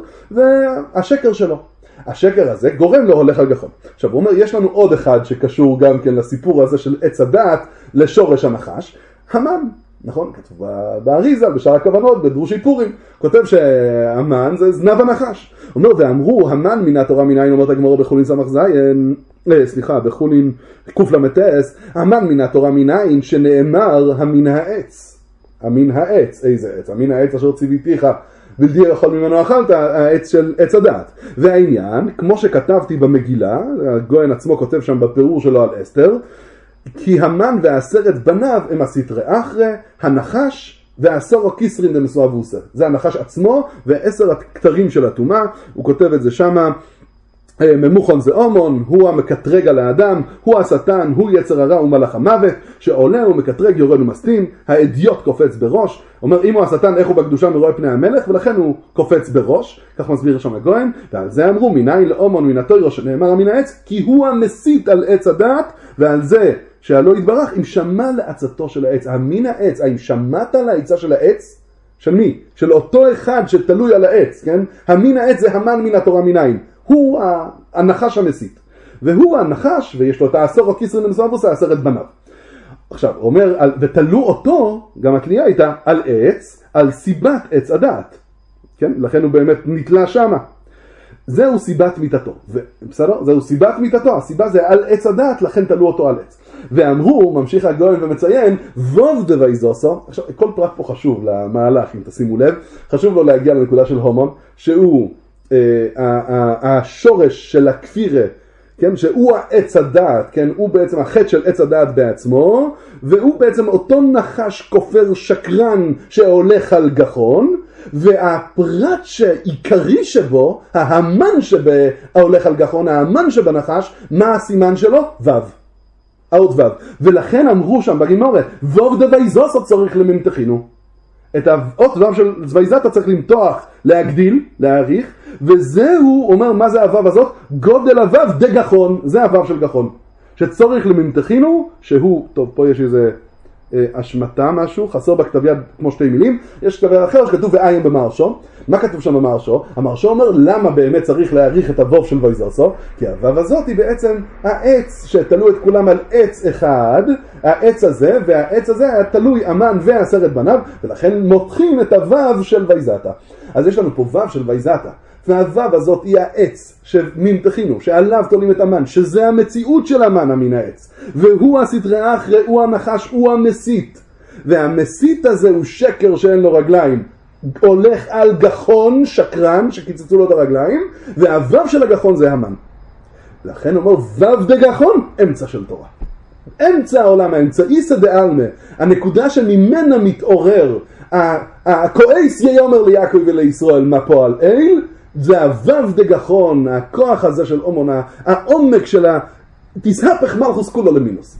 והשקר שלו. השקר הזה גורם לו הולך על גחון. עכשיו הוא אומר, יש לנו עוד אחד שקשור גם כן לסיפור הזה של עץ הדעת, לשורש הנחש, המן. נכון? כתוב באריזה, בשאר הכוונות, בדרושי פורים. כותב שהמן זה זנב הנחש. הוא אומר, ואמרו, המן מן התורה מנין, אומרת הגמרא בחולין סמך זין, בחולין קל"ס, המן מן התורה מנין, שנאמר המין העץ. המין העץ, איזה עץ? המין העץ אשר ציוויתיך בלתי יכול ממנו אכלת, העץ של עץ הדעת. והעניין, כמו שכתבתי במגילה, הגויין עצמו כותב שם בפירור שלו על אסתר, כי המן והעשרת בניו הם הסתרי אחרי, הנחש והעשור הכיסרין דמסואב וסר. זה הנחש עצמו ועשר הכתרים של הטומאה, הוא כותב את זה שמה, ממוכון זה אומון, הוא המקטרג על האדם, הוא השטן, הוא יצר הרע ומלאך המוות, שעולה ומקטרג יורד ומסתים, האדיוט קופץ בראש, אומר אם הוא השטן איך הוא בקדושה מרואה פני המלך, ולכן הוא קופץ בראש, כך מסביר שם הגויין, ועל זה אמרו מניין לאומון מן התוירו שנאמר מן העץ, כי הוא המסית על עץ הדעת, ועל זה שהלא יתברך אם שמע לעצתו של העץ, מן העץ, האם שמעת לעצה של העץ? של מי? של אותו אחד שתלוי על העץ, כן? המין העץ זה המן מן התורה מניין. הוא הנחש המסית. והוא הנחש, ויש לו את העשור הכיסרין למסואב וסר, עשרת בניו. עכשיו, הוא אומר, ותלו אותו, גם התלייה הייתה, על עץ, על סיבת עץ הדעת. כן? לכן הוא באמת נתלה שמה. זהו סיבת מיתתו. בסדר? זהו סיבת מיתתו. הסיבה זה על עץ הדעת, לכן תלו אותו על עץ. ואמרו, ממשיך הגויין ומציין, ווב דוויזוסו, עכשיו, כל פרט פה חשוב למהלך, אם תשימו לב, חשוב לו להגיע לנקודה של הומון, שהוא השורש של הכפירה, כן, שהוא העץ הדעת, כן, הוא בעצם החטא של עץ הדעת בעצמו, והוא בעצם אותו נחש כופר שקרן שהולך על גחון, והפרט שעיקרי שבו, ההמן שהולך על גחון, ההמן שבנחש, מה הסימן שלו? וו. האות וו. ולכן אמרו שם בגימורת, ווב דוויזוסו צריך לממתחינו. את האות וו של זוויזתה צריך למתוח, להגדיל, להעריך, וזהו, אומר, מה זה הוו הזאת? גודל הוו דגחון, זה הוו של גחון. שצורך לממתחינו, שהוא, טוב, פה יש איזה השמטה משהו, חסר בכתב יד כמו שתי מילים, יש כתב יד אחר שכתוב ועיים במרשו. מה כתוב שם במרשו? המרשו אומר למה באמת צריך להעריך את הוו של וויזוסו? כי הוו הזאת היא בעצם העץ שתלו את כולם על עץ אחד, העץ הזה, והעץ הזה היה תלוי המן ועשרת בניו, ולכן מותחים את הוו של וויזתה. אז יש לנו פה וו של וויזתה, והוו הזאת היא העץ שממתחינו, שעליו תולים את המן, שזה המציאות של המן מן העץ, והוא הסתרי אחרי, הוא הנחש, הוא המסית, והמסית הזה הוא שקר שאין לו רגליים, הולך על גחון, שקרן, שקיצצו לו את הרגליים, והוו של הגחון זה המן. לכן אומר, וו דגחון, אמצע של תורה. אמצע העולם, האמצעיסא דעלמא, הנקודה שממנה מתעורר, הכועס יאמר ליעקב ולישראל מה פועל אל, זה הוו דגחון, הכוח הזה של אומון, העומק של תסהפך מלכוס כולו למינוס.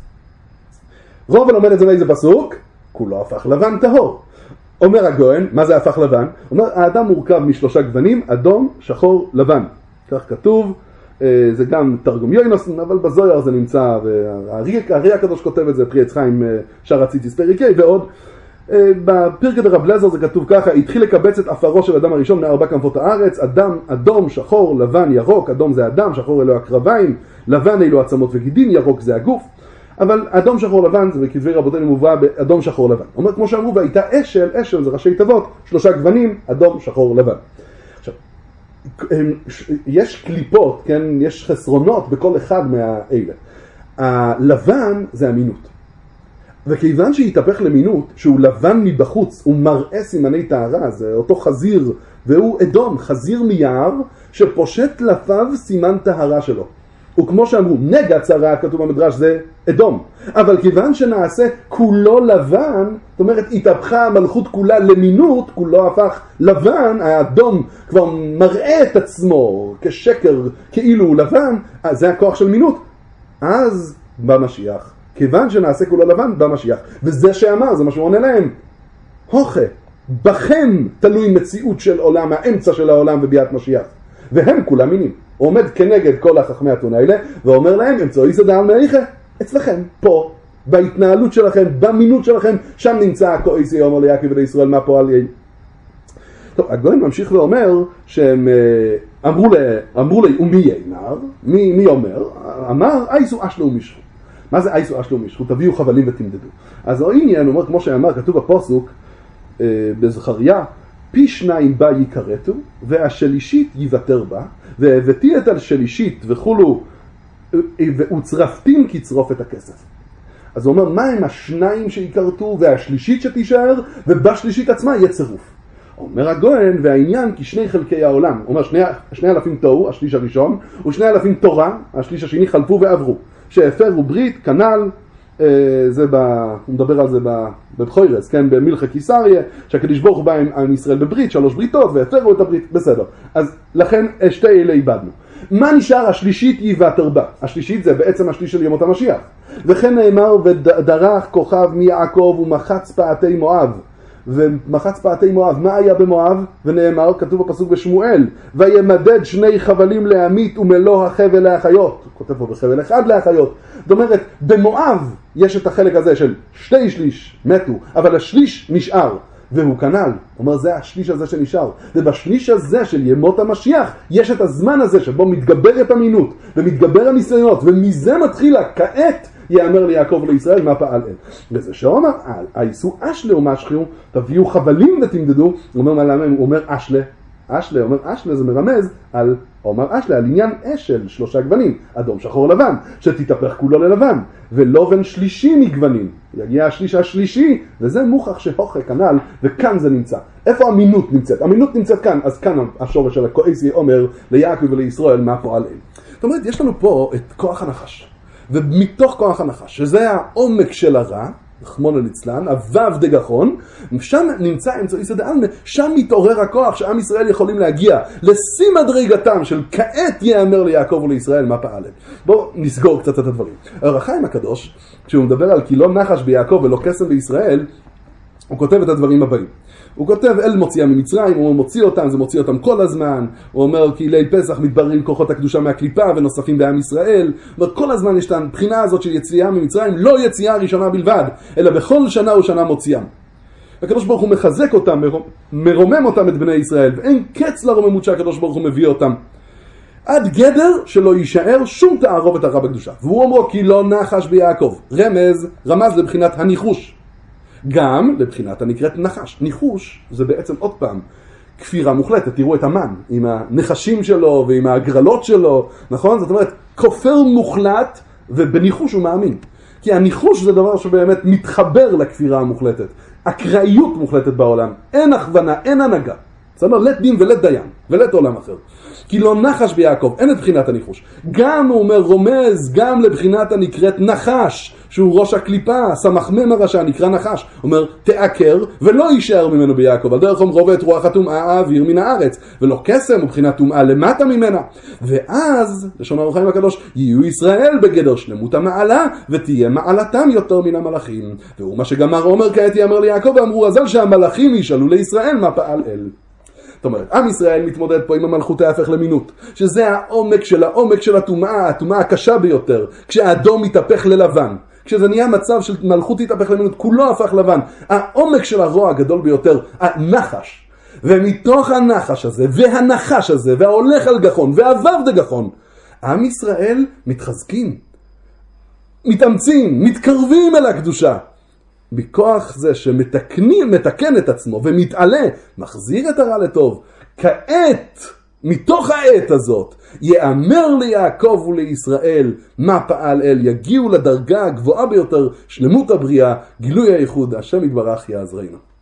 רוב לומד את זה מאיזה פסוק? כולו הפך לבן טהור. אומר הגויין, מה זה הפך לבן? אומר, האדם מורכב משלושה גוונים, אדום, שחור, לבן. כך כתוב, זה גם תרגום יוינוסן, אבל בזויר זה נמצא, והארי הקדוש כותב את זה, פרי עץ חיים שער הציציס פריקי, ועוד, בפרקת רב לזר זה כתוב ככה, התחיל לקבץ את אפרו של אדם הראשון מארבע כנפות הארץ, אדם, אדום, שחור, לבן, ירוק, אדום זה אדם, שחור אלו הקרביים, לבן אלו עצמות וגידים, ירוק זה הגוף, אבל אדום שחור לבן זה בכתבי רבותינו מובא באדום שחור לבן. אומר כמו שאמרו, והייתה אשל, אשל זה ראשי תיבות, שלושה גוונים, אדום שחור לבן. עכשיו, יש קליפות, כן, יש חסרונות בכל אחד מהאלה. הלבן זה המינות. וכיוון שהתהפך למינות, שהוא לבן מבחוץ, הוא מראה סימני טהרה, זה אותו חזיר, והוא אדום, חזיר מיער, שפושט לפיו סימן טהרה שלו. וכמו שאמרו, נגע צרה, כתוב במדרש, זה אדום. אבל כיוון שנעשה כולו לבן, זאת אומרת, התהפכה המלכות כולה למינות, כולו הפך לבן, האדום כבר מראה את עצמו כשקר, כאילו הוא לבן, זה הכוח של מינות. אז במשיח, כיוון שנעשה כולו לבן, במשיח. וזה שאמר, זה מה שהוא עונה להם. הוכה, בכם תלוי מציאות של עולם, האמצע של העולם וביאת משיח. והם כולם מינים. הוא עומד כנגד כל החכמי התונה האלה, ואומר להם, אמצעיסא דעלמא איכא, אצלכם, פה, בהתנהלות שלכם, במינות שלכם, שם נמצא הכועס יאמר ליעקב ולישראל מה פועל יהיה. טוב, הגויין ממשיך ואומר, שהם אמרו לי, ומי ינר? מי אומר? אמר, אייסו אשלו ומשחו. מה זה אייסו אשלו ומשחו? תביאו חבלים ותמדדו. אז העניין, אומר, כמו שאמר, כתוב בפסוק, בזכריה, פי שניים בה יקרתו, והשלישית יוותר בה, והבאתי את השלישית וכולו, וצרפתים כצרוף את הכסף. אז הוא אומר, מה הם השניים שיקרתו, והשלישית שתישאר, ובשלישית עצמה יהיה צירוף. אומר הגויין, והעניין כי שני חלקי העולם, הוא אומר 2,000 תוהו, השליש הראשון, ו2,000 תורה, השליש השני, חלפו ועברו, שהפרו ברית, כנ"ל, הוא מדבר על זה בבחוירס, כן, במלכה קיסריה, שהקדוש ברוך הוא בא עם ישראל בברית, 3 בריתות, והפרו את הברית, בסדר. אז לכן שתי אלה איבדנו. מה נשאר? השלישית היא והתרבה. השלישית זה בעצם השליש של ימות המשיח. וכן נאמר, ודרך כוכב מיעקב ומחץ פעתי מואב. ומחץ פעתי מואב, מה היה במואב? ונאמר, כתוב בפסוק בשמואל, וימדד 2 חבלים להמית ומלוא החבל להחיות. הוא כותב פה בחבל אחד להחיות. זאת אומרת, במואב יש את החלק הזה של 2/3 מתו, אבל השליש נשאר. והוא כנ"ל, אומר זה השליש הזה שנשאר, ובשליש הזה של ימות המשיח יש את הזמן הזה שבו מתגברת המינות ומתגבר הניסיונות, ומזה מתחילה כעת יאמר ליעקב ולישראל מה פעל אל. וזה שאומר היסו אשלה ומשחיו, תביאו חבלים ותמדדו, הוא אומר מה למה, הוא אומר אשלה, אשלה, אומר אשלה זה מרמז על, אומר אשלה, על עניין אשל 3 גוונים, אדום שחור לבן, שתתהפך כולו ללבן, ולובן שלישי מגוונים, יגיע השליש השלישי, וזה מוכח שהוכח כנ"ל, וכאן זה נמצא. איפה המינות נמצאת? המינות נמצאת כאן, אז כאן השורש של הכועסי אומר ליעקב ולישראל מה פועל אל. זאת אומרת, יש לנו פה את כוח הנחש, ומתוך כוח הנחש, שזה העומק של הרע, רחמנא ליצלן, הוו דגחון, שם נמצא אמצעי סדעלמה, שם מתעורר הכוח שעם ישראל יכולים להגיע לשיא מדרגתם של כעת יאמר ליעקב ולישראל מה פעל. בואו נסגור קצת את הדברים. אור החיים הקדוש, כשהוא מדבר על כי לא נחש ביעקב ולא קסם בישראל, הוא כותב את הדברים הבאים. הוא כותב אל מוציאה ממצרים, הוא מוציא אותם, זה מוציא אותם כל הזמן, הוא אומר כי ליל פסח מתבררים כוחות הקדושה מהקליפה ונוספים בעם ישראל, אומר כל הזמן יש את הבחינה הזאת של יציאה ממצרים, לא יציאה ראשונה בלבד, אלא בכל שנה ושנה מוציאם. הקדוש ברוך הוא מחזק אותם, מרומם אותם את בני ישראל, ואין קץ לרוממות שהקדוש ברוך הוא מביא אותם. עד גדר שלא יישאר שום תערובת הרע בקדושה. והוא אומר כי לא נחש ביעקב, רמז לבחינת הניחוש. גם לבחינת הנקראת נחש. ניחוש זה בעצם עוד פעם כפירה מוחלטת. תראו את המן עם הנחשים שלו ועם ההגרלות שלו, נכון? זאת אומרת, כופר מוחלט ובניחוש הוא מאמין. כי הניחוש זה דבר שבאמת מתחבר לכפירה המוחלטת. אקראיות מוחלטת בעולם. אין הכוונה, אין הנהגה. זאת אומרת, לית דין ולית דיין, ולית עולם אחר. כי לא נחש ביעקב, אין את בחינת הניחוש. גם הוא אומר, רומז גם לבחינת הנקראת נחש, שהוא ראש הקליפה, סמ"ם הרשע, נקרא נחש. הוא אומר, תעקר ולא יישאר ממנו ביעקב. על דרך אומרו את רוח הטומאה האוויר מן הארץ, ולא קסם ובחינת טומאה למטה ממנה. ואז, לשון אור החיים הקדוש, יהיו ישראל בגדר שלמות המעלה, ותהיה מעלתם יותר מן המלאכים. והוא מה שגמר אומר כעת יאמר ליעקב, ואמרו אזל שהמלאכים ישאלו לישראל מה פעל אל. זאת אומרת, עם ישראל מתמודד פה עם המלכות ההפך למינות, שזה העומק של הטומאה, הטומאה הקשה ביותר, כשהאדום מתהפך ללבן, כשזה נהיה מצב של מלכות התהפך למינות, כולו הפך לבן, העומק של הרוע הגדול ביותר, הנחש, ומתוך הנחש הזה, והנחש הזה, וההולך על גחון, והוו דגחון, עם ישראל מתחזקים, מתאמצים, מתקרבים אל הקדושה, מכוח זה מתקן את עצמו ומתעלה, מחזיר את הרע לטוב. כעת, מתוך העת הזאת, יאמר ליעקב ולישראל מה פעל אל, יגיעו לדרגה הגבוהה ביותר, שלמות הבריאה, גילוי הייחוד, השם יתברך יעזרנו.